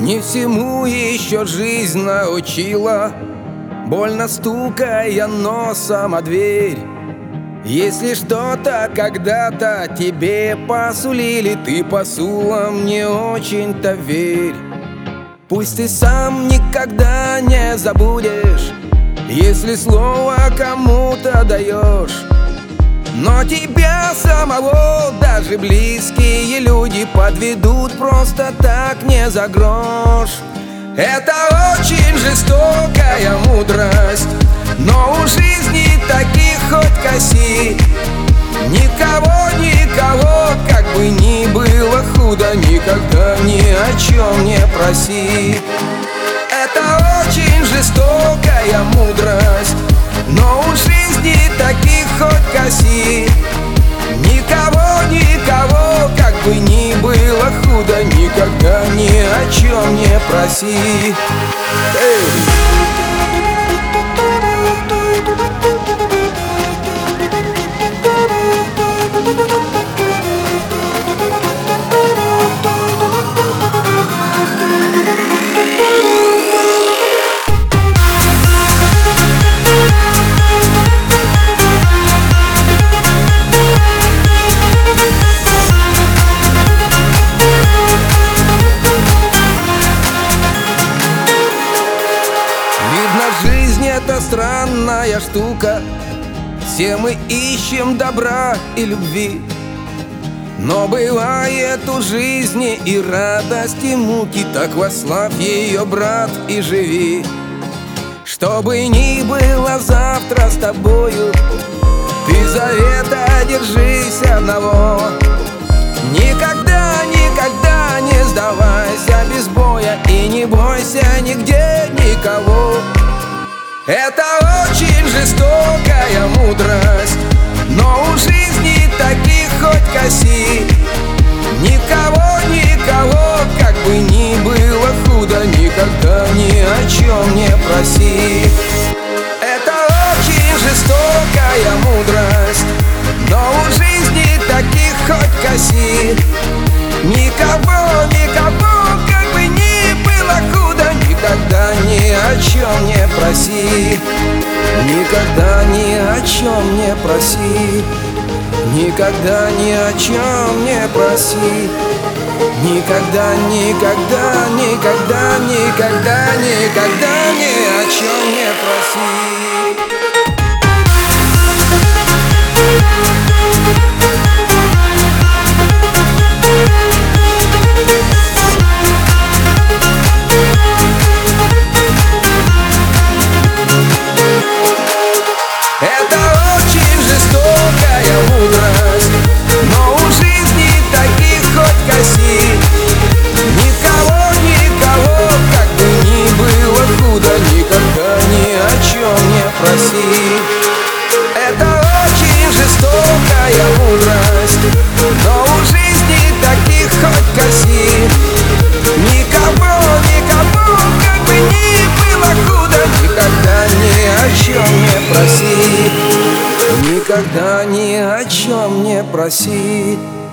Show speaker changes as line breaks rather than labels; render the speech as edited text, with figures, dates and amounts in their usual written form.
Не всему еще жизнь научила, больно стукая носом о дверь. Если что-то когда-то тебе посулили, ты посулам не очень-то верь. Пусть ты сам никогда не забудешь, если слово кому-то даешь. Но тебя самого даже близкие люди подведут просто так, не за грош. Это очень жестокая мудрость, но у жизни таких хоть коси. Никого, как бы ни было худо, никогда ни о чем не проси. Это очень жестокая мудрость, но у жизни таких хоть коси. Никого, как бы ни было худо, никогда ни о чем не проси. Жизнь — это странная штука, все мы ищем добра и любви. Но бывает у жизни и радость, и муки, так восславь ее, брат, и живи. Что бы ни было завтра с тобою, ты завета держись одного. Никогда не сдавайся без боя и не бойся нигде никого. Это очень жестокая мудрость, но у жизни таких хоть коси. Никого, как бы ни было худо, никогда ни о чем не проси. Это очень жестокая мудрость, но у жизни таких хоть коси. Никого, как бы ни было худо, никогда ни о чем не проси. Никогда ни о чем не проси. Никогда ни о чем не проси. Никогда ни о чем не проси. Это очень жестокая мудрость, но у жизни таких хоть коси. Никого, как бы ни было худо, никогда ни о чем не проси. Это очень жестокая мудрость, но у жизни таких хоть коси. Никого, как бы ни было худо, никогда ни о чем не проси. Никогда ни о чем не проси.